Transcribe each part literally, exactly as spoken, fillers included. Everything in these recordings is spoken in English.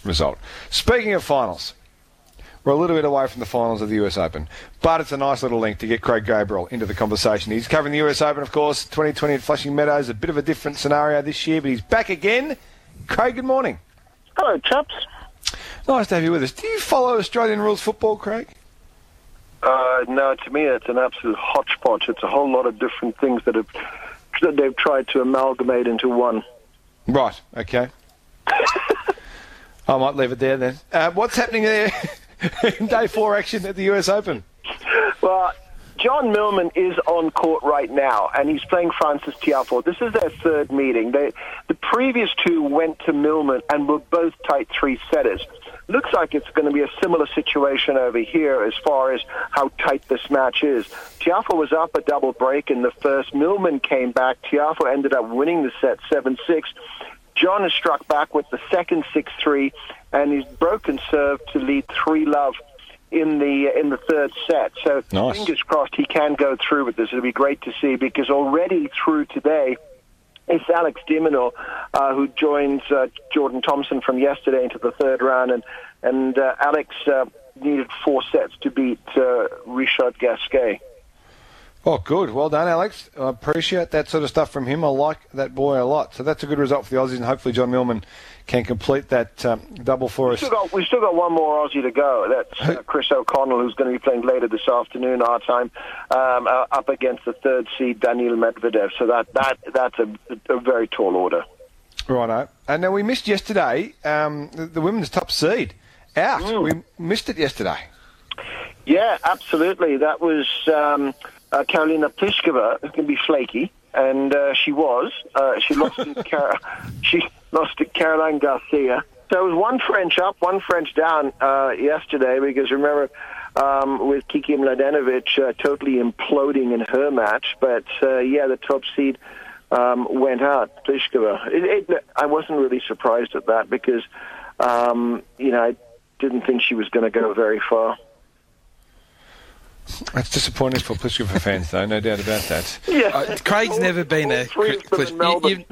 result. Speaking of finals, we're a little bit away from the finals of the U S Open, but it's a nice little link to get Craig Gabriel into the conversation. He's covering the U S Open, of course, twenty twenty at Flushing Meadows, a bit of a different scenario this year, but he's back again. Craig, good morning. Hello, chaps. Nice to have you with us. Do you follow Australian rules football, Craig? Uh, no, to me it's an absolute hodgepodge. It's a whole lot of different things that, have, that they've tried to amalgamate into one. Right, okay. I might leave it there then. Uh, what's happening there in day four action at the U S Open? Well, John Millman is on court right now, and he's playing Frances Tiafoe. This is their third meeting. They, the previous two went to Millman and were both tight three-setters. Looks like it's going to be a similar situation over here as far as how tight this match is. Tiafoe was up a double break in the first. Millman came back. Tiafoe ended up winning the set seven six. John has struck back with the second six three, and he's broken serve to lead three love in the in the third set. So nice. Fingers crossed he can go through with this. It'll be great to see, because already through today, it's Alex de Minaur uh, who joins uh, Jordan Thompson from yesterday into the third round, and and uh, Alex uh, needed four sets to beat uh, Richard Gasquet. Oh, good. Well done, Alex. I appreciate that sort of stuff from him. I like that boy a lot. So that's a good result for the Aussies, and hopefully John Millman can complete that um, double for we've us. Still got, we've still got one more Aussie to go. That's uh, Chris O'Connell, who's going to be playing later this afternoon, our time, um, uh, up against the third seed, Daniil Medvedev. So that, that that's a, a very tall order. Righto. And now we missed yesterday um, the, the women's top seed out. Mm. We missed it yesterday. Yeah, absolutely. That was... Um, Uh, Karolina Pliskova, who can be flaky, and uh, she was. Uh, she lost to Car- she lost to Caroline Garcia. So it was one French up, one French down uh, yesterday. Because remember, um, with Kiki Mladenovic uh, totally imploding in her match, but uh, yeah, the top seed um, went out. Pliskova. It, it, I wasn't really surprised at that, because um, you know I didn't think she was going to go very far. That's disappointing for Pliskova fans, though, no doubt about that. Yeah, uh, Craig's all, never been a... Plis- you,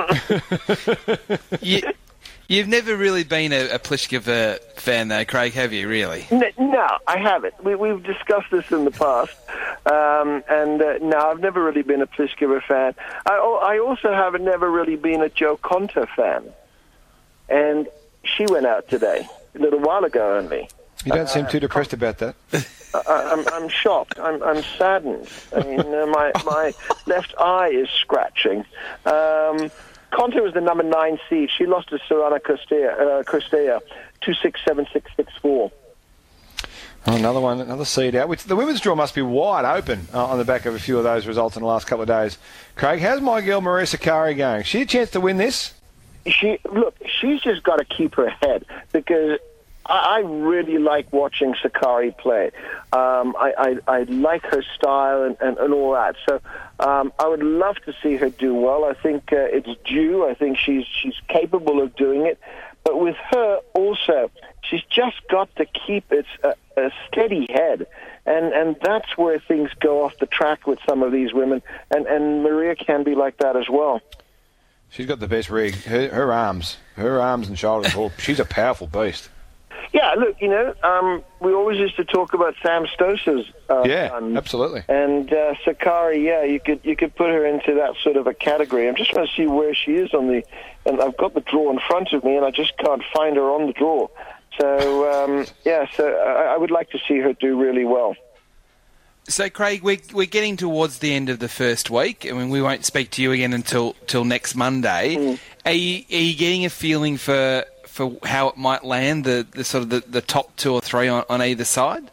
you've, you, you've never really been a, a Pliskova fan, though, Craig, have you, really? No, no I haven't. We, we've discussed this in the past, um, and uh, no, I've never really been a Pliskova fan. I, I also have never really been a Jo Konta fan, and she went out today, a little while ago only. You don't seem too depressed about that. I, I'm, I'm shocked. I'm, I'm saddened. I mean, uh, my my left eye is scratching. Um, Konta was the number nine seed. She lost to Sorana Cristea, uh, Cristea, two six seven six six four. Oh, another one, another seed out. Which the women's draw must be wide open uh, on the back of a few of those results in the last couple of days. Craig, how's my girl Maria Sakkari going? She a chance to win this? She look. She's just got to keep her head, because I really like watching Sakkari play. Um, I, I, I like her style and, and, and all that. So um, I would love to see her do well. I think uh, it's due. I think she's she's capable of doing it. But with her also, she's just got to keep it a, a steady head. And and that's where things go off the track with some of these women. And, and Maria can be like that as well. She's got the best rig. Her, her arms, her arms and shoulders. Oh, she's a powerful beast. Yeah, look, you know, um, we always used to talk about Sam Stosur's uh, yeah, son. absolutely. And uh, Sakkari, yeah, you could you could put her into that sort of a category. I'm just trying to see where she is on the, and I've got the draw in front of me, and I just can't find her on the draw. So um, yeah, so I, I would like to see her do really well. So, Craig, we're, we're getting towards the end of the first week. I mean, we won't speak to you again until till next Monday. Mm. Are you, are you getting a feeling for for how it might land, the, the sort of the, the top two or three on, on either side?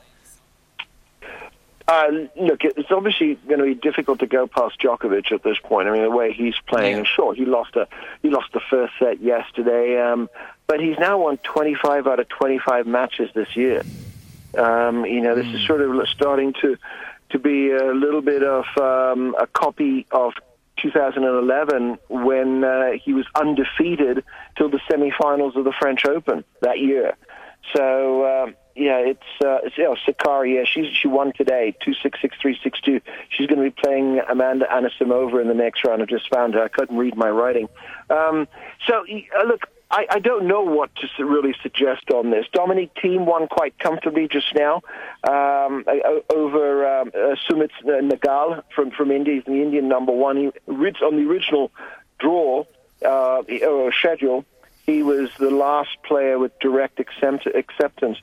Uh, look, it's obviously going to be difficult to go past Djokovic at this point. I mean, the way he's playing, yeah. and sure, he lost a he lost the first set yesterday, um, but he's now won twenty-five out of twenty-five matches this year. Um, you know, this mm. is sort of starting to to be a little bit of um, a copy of two thousand eleven, when uh, he was undefeated till the semifinals of the French Open that year. So uh, yeah, it's uh, it's you know, Sakkari. Yeah, she she won today, two six six three six two. She's going to be playing Amanda Anisimova in the next round. I just found her. I couldn't read my writing. Um, so uh, look, I, I don't know what to su- really suggest on this. Dominic Thiem won quite comfortably just now um, over um, uh, Sumit Nagal from, from India. He's the Indian number one. He, on the original draw uh, or schedule, he was the last player with direct accept- acceptance.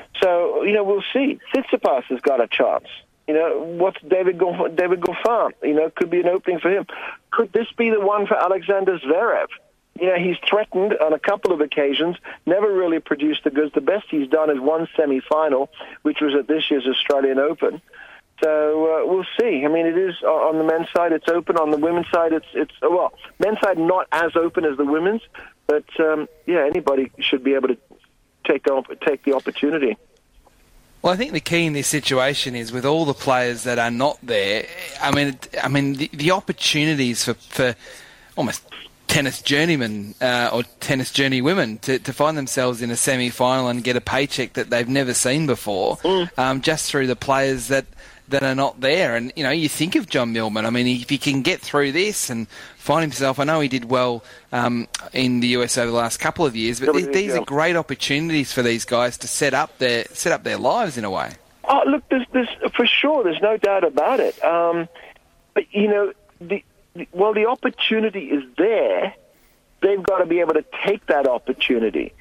So, you know, we'll see. Tsitsipas has got a chance. You know, what's David Goff- David Goffin? You know, could be an opening for him. Could this be the one for Alexander Zverev? You know, he's threatened on a couple of occasions, never really produced the goods. The best he's done is one semi-final, which was at this year's Australian Open. So uh, we'll see. I mean, it is on the men's side, it's open. On the women's side, it's, it's well, men's side not as open as the women's. But, um, yeah, anybody should be able to take take the opportunity. Well, I think the key in this situation is with all the players that are not there. I mean, I mean, the, the opportunities for, for almost tennis journeymen uh, or tennis journey women to, to find themselves in a semi-final and get a paycheck that they've never seen before, mm. um, just through the players that, that are not there. And, you know, you think of John Millman. I mean, if he can get through this and find himself, I know he did well um, in the U S over the last couple of years, but these, these are great opportunities for these guys to set up their set up their lives in a way. Oh, look, there's, there's, for sure, there's no doubt about it. Um, but, you know, the, the, well, the opportunity is there. They've got to be able to take that opportunity,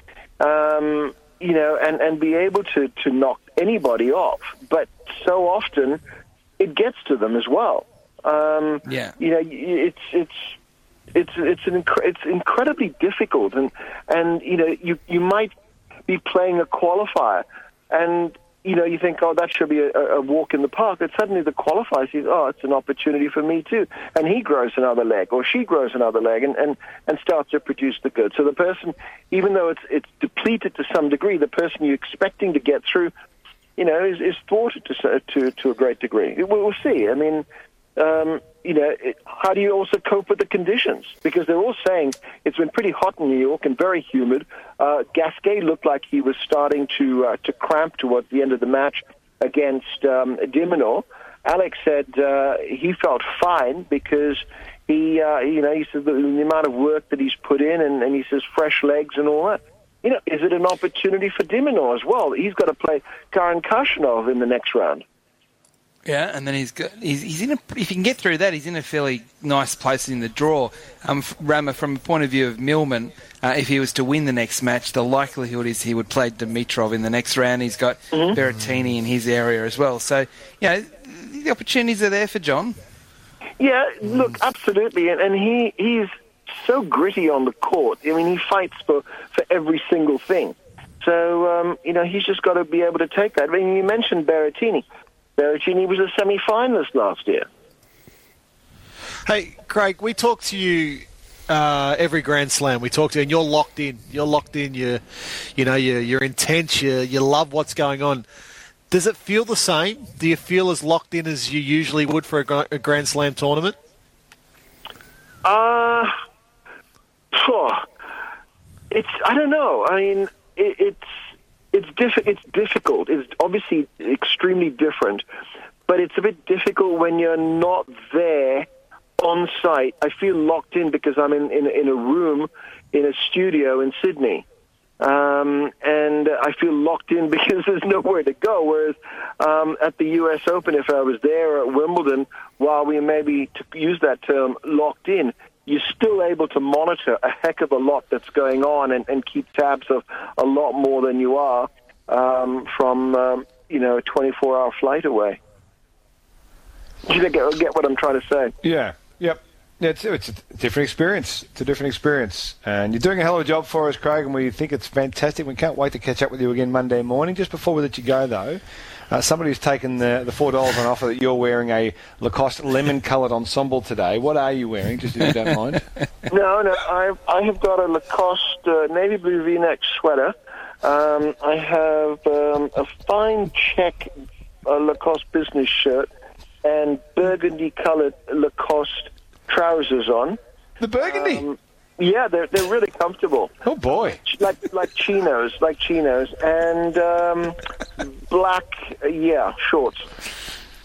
um, you know, and, and be able to, to knock anybody off. But so often it gets to them as well. Um, yeah. You know, it's it's it's it's an inc- it's incredibly difficult, and and you know you you might be playing a qualifier, and you know you think, oh, that should be a, a walk in the park. But suddenly the qualifier says, oh, it's an opportunity for me too, and he grows another leg, or she grows another leg, and and, and starts to produce the goods. So the person, even though it's it's depleted to some degree, the person you're expecting to get through, you know, is, is thwarted to to to a great degree. We'll, we'll see. I mean. Um, you know, it, how do you also cope with the conditions? Because they're all saying it's been pretty hot in New York and very humid. Uh, Gasquet looked like he was starting to uh, to cramp towards the end of the match against um, Dimino. Alex said uh, he felt fine because he, uh, you know, he said the, the amount of work that he's put in, and, and he says fresh legs and all that. You know, is it an opportunity for Dimino as well? He's got to play Karen Khachanov in the next round. Yeah, and then he's got, he's, he's in a, if he can get through that, he's in a fairly nice place in the draw. Um, Rama, from the point of view of Millman, uh, if he was to win the next match, the likelihood is he would play Dimitrov in the next round. He's got mm-hmm. Berrettini in his area as well. So, you know, the opportunities are there for John. Yeah, look, absolutely. And, and he he's so gritty on the court. I mean, he fights for, for every single thing. So, um, you know, he's just got to be able to take that. I mean, you mentioned Berrettini. Berrettini was a semi-finalist last year. Hey, Craig, we talk to you uh, every Grand Slam. We talk to you, and you're locked in. You're locked in. You're, you know, you're, you're intense. You you love what's going on. Does it feel the same? Do you feel as locked in as you usually would for a, a Grand Slam tournament? Uh, oh, it's I don't know. I mean, it, it's. It's diff- It's difficult. It's obviously extremely different, but it's a bit difficult when you're not there on site. I feel locked in because I'm in, in, in a room in a studio in Sydney, um, and I feel locked in because there's nowhere to go. Whereas um, at the U S Open, if I was there at Wimbledon, while we maybe, to use that term, locked in, you're still able to monitor a heck of a lot that's going on and, and keep tabs of a lot more than you are um, from, um, you know, a twenty-four hour flight away. Do you get, get what I'm trying to say? Yeah, yep. Yeah, it's, it's a different experience. It's a different experience. And you're doing a hell of a job for us, Craig, and we think it's fantastic. We can't wait to catch up with you again Monday morning. Just before we let you go, though, Uh, somebody's taken the, the four dollars on offer that you're wearing a Lacoste lemon-coloured ensemble today. What are you wearing, just if you don't mind? No, no, I, I have got a Lacoste uh, navy blue V-neck sweater. Um, I have um, a fine check uh, Lacoste business shirt and burgundy-coloured Lacoste trousers on. The burgundy? Um, yeah, they're they're really comfortable. Oh boy! Like like chinos, like chinos, and um, black, uh, yeah, shorts.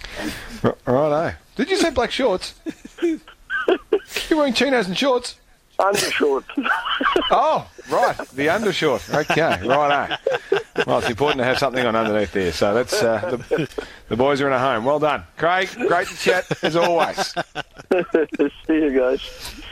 R- righto. Did you say black shorts? You're wearing chinos and shorts. Undershort. Oh, right, the undershort. Okay, right. Well, it's important to have something on underneath there. So that's uh, the, the boys are in a home. Well done, Craig. Great to chat as always. See you guys.